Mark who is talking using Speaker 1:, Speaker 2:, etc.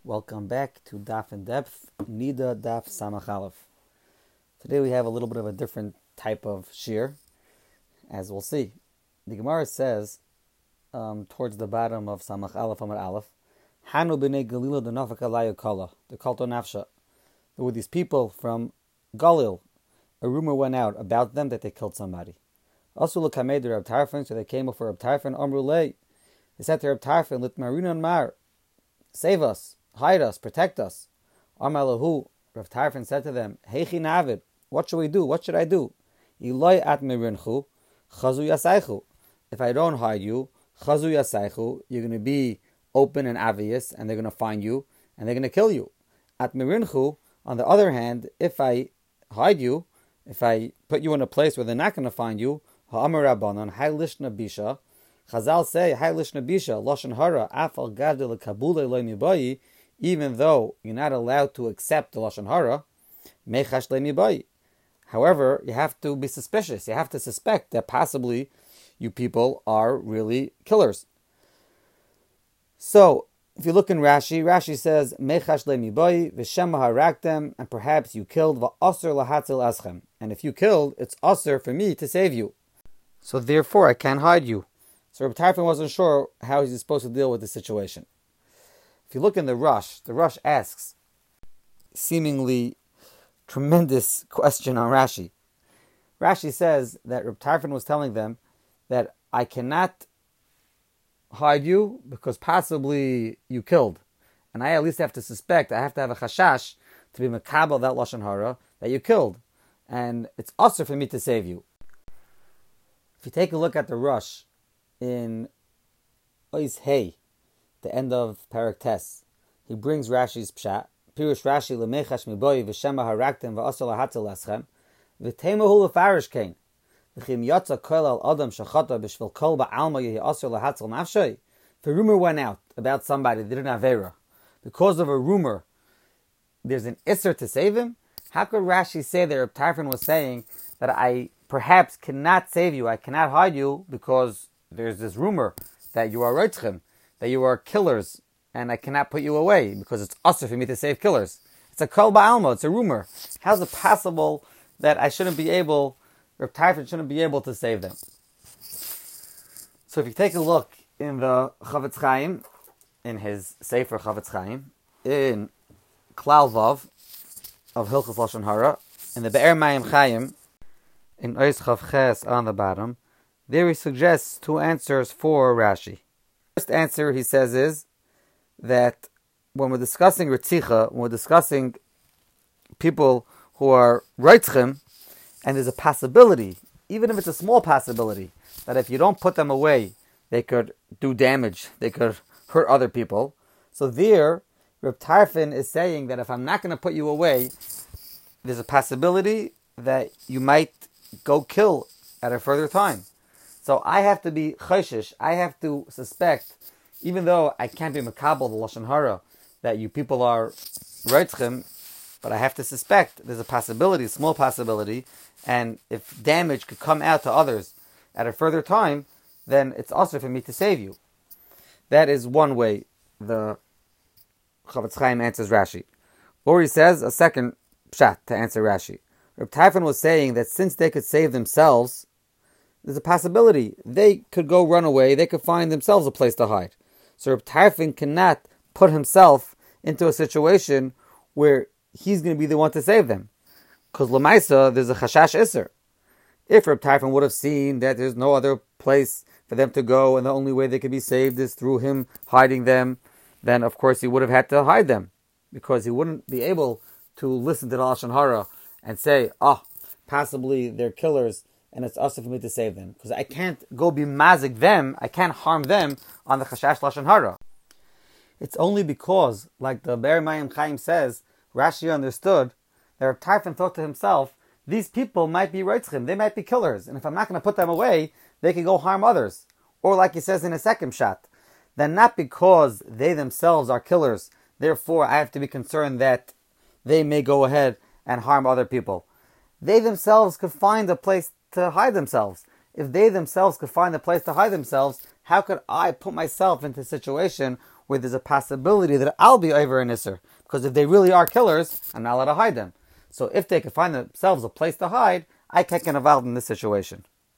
Speaker 1: Welcome back to Daf in Depth, Nida Daf Samach Aleph. Today we have a little bit of a different type of shir, as we'll see. The Gemara says, towards the bottom of Samach Aleph Amar Aleph, Hanu b'nei Galila d'nafak alayu kala, the kalto nafsha. There were these people from Galil. A rumor went out about them that they killed somebody. Also l'kamed Reb Tarfon, so they came up for Reb Tarfon, Amru lei. They said to Reb Tarfon, Litmarina mar, save us, hide us, protect us. Amar lahu, Reb Tarfon said to them, Heichi navid, what should we do? What should I do? Iloi at mirinchu, chazu yasaychu. If I don't hide you, chazu yasaychu, you're going to be open and obvious, and they're going to find you, and they're going to kill you. At mirinchu, on the other hand, if I hide you, if I put you in a place where they're not going to find you, ha'amar rabbanon, hay lishna bisha, Chazal say, hay lishna bisha, lashon hara, afal gadol kabule loy mibayi, even though you're not allowed to accept the lashon hara, mechash loy mibayi. However, you have to be suspicious. You have to suspect that possibly you people are really killers. So, if you look in Rashi, Rashi says, mechash loy mibayi, v'shem haraktem, and perhaps you killed, va'asr lahatzil aschem. And if you killed, it's asr for me to save you. So therefore, I can't hide you. So Reb Tarfon wasn't sure how he's supposed to deal with the situation. If you look in the Rush asks seemingly tremendous question on Rashi. Rashi says that Reb Tarfon was telling them that I cannot hide you because possibly you killed. And I at least have to suspect, I have to have a chashash to be makabel that lashon hara that you killed. And it's also for me to save you. If you take a look at the Rush in Ois Hey, the end of Parak Tes, he brings Rashi's pshat. Pirush Rashi lemechash miboy v'shema haraktem v'asol hahatzel aschem v'teimahu lefarish kain v'chim yatsa kol al adam shachata b'shvil kol ba'alma yehi asol hahatzel nafshay. If a rumor went out about somebody that did an avera, because of a rumor, there's an isser to save him. How could Rashi say that Reb Tarfon was saying that I perhaps cannot save you, I cannot hide you because there's this rumor that you are roitzchem, that you are killers, and I cannot put you away because it's usher for me to save killers. It's a kol ba'alma, it's a rumor. How's it possible that I shouldn't be able, Reb Tarfon shouldn't be able to save them? So if you take a look in the Chavetz Chaim, in his Sefer Chavetz Chaim, in Klal Vav of Hilchos Lashon Hara, in the Be'er Mayim Chaim, in Ois Chav Ches on the bottom, there he suggests two answers for Rashi. The first answer, he says, is that when we're discussing Ritzicha, when we're discussing people who are Reitzchim, and there's a possibility, even if it's a small possibility, that if you don't put them away, they could do damage, they could hurt other people. So there, Reb Tarfon is saying that if I'm not going to put you away, there's a possibility that you might go kill at a further time. So I have to be choshesh, I have to suspect, even though I can't be makabel the lashon hara, that you people are reitzchem, but I have to suspect there's a possibility, a small possibility, and if damage could come out to others at a further time, then it's also for me to save you. That is one way the Chavetz Chaim answers Rashi. Or he says a second pshat to answer Rashi. Reb Tarfon was saying that since they could save themselves, there's a possibility they could go run away, they could find themselves a place to hide. So Reb Tarfon cannot put himself into a situation where he's going to be the one to save them. Because Lamaisa, there's a chashash iser. If Reb Tarfon would have seen that there's no other place for them to go and the only way they could be saved is through him hiding them, then of course he would have had to hide them. Because he wouldn't be able to listen to the Lashon Hara and say, possibly they're killers, and it's also for me to save them. Because I can't go be mazik them, I can't harm them on the chashash lashon hara. It's only because, like the Be'er Mayim Chaim says, Rashi understood that Reb Tarfon thought to himself, these people might be reitzchim, they might be killers, and if I'm not going to put them away, they can go harm others. Or like he says in a second shot, that not because they themselves are killers, therefore I have to be concerned that they may go ahead and harm other people. They themselves could find a place to hide themselves. If they themselves could find a place to hide themselves, how could I put myself into a situation where there's a possibility that I'll be over an Isser. Because if they really are killers, I'm not allowed to hide them. So if they can find themselves a place to hide, I can't get involved in this situation.